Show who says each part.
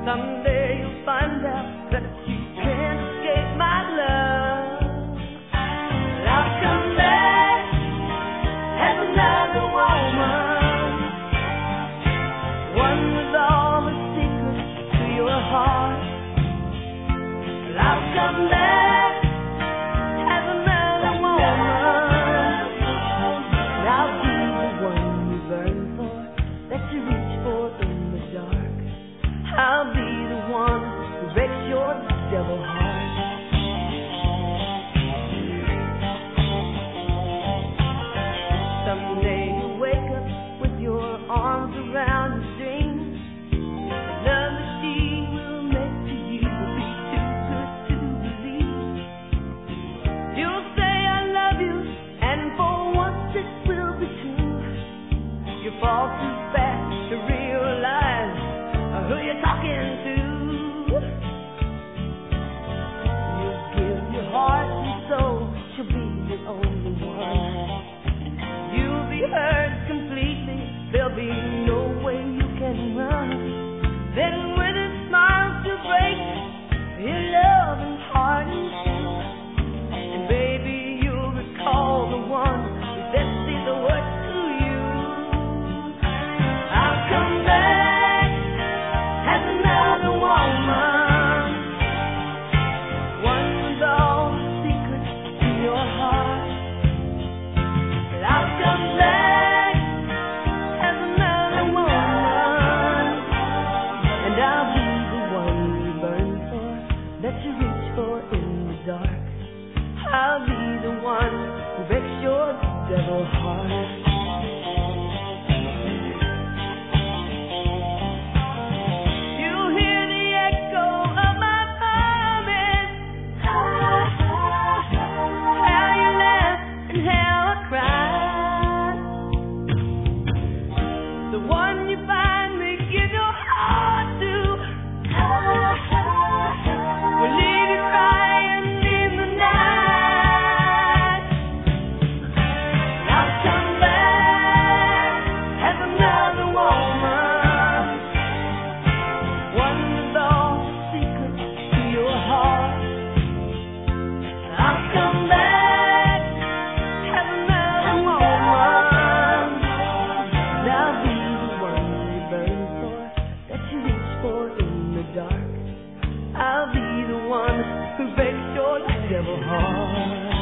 Speaker 1: Someday you'll find out that you can't escape my love. I'll come back as another woman, one with all the secrets to your heart. I'll come back as another woman. I'll be the one you burn for, that you reach for in the dark. I'll be the one who breaks your devil heart. Someday you'll wake up with your arms around your dreams. The love that she will make to you will be too good to believe. You'll say I love you, and for once it will be true. You fall too fast to realize who you're talking to. You'll give your heart and soul, she'll be the only one. You'll be hurt completely, there'll be no way you can run. Then with a smile to break your loving heart in two, and baby you'll recall the one who said these words to you. I'll come back as another woman, one with all the secrets in your heart. I'll come back as another woman, and I'll be the one you burn for, that you reach for in the dark. I'll be the one who breaks your devil heart. You'll hear the echo of my promise, how you laugh and how I cry. The one you finally give your heart to will leave you crying in the night. I'll come back as another woman, one with all the secrets to your heart. I'll come back as another woman, and I'll be the one you burn for, that you reach for in the dark. I'll be the one who breaks your devil heart.